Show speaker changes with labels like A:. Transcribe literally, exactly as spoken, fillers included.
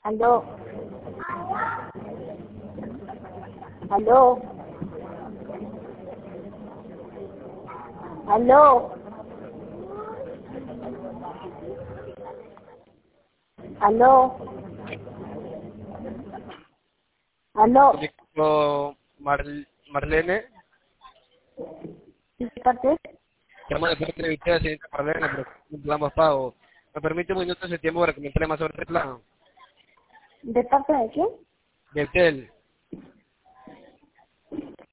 A: Aló. Aló. Aló. Aló. Aló.
B: Con Mar Marlene.
A: ¿De parte?
B: Llamo de parte de usted, señorita Marlene, pero un plan más pago. ¿Me permite un minuto de tiempo para comentarle más sobre este plan?
A: ¿De parte de quién?
B: De usted.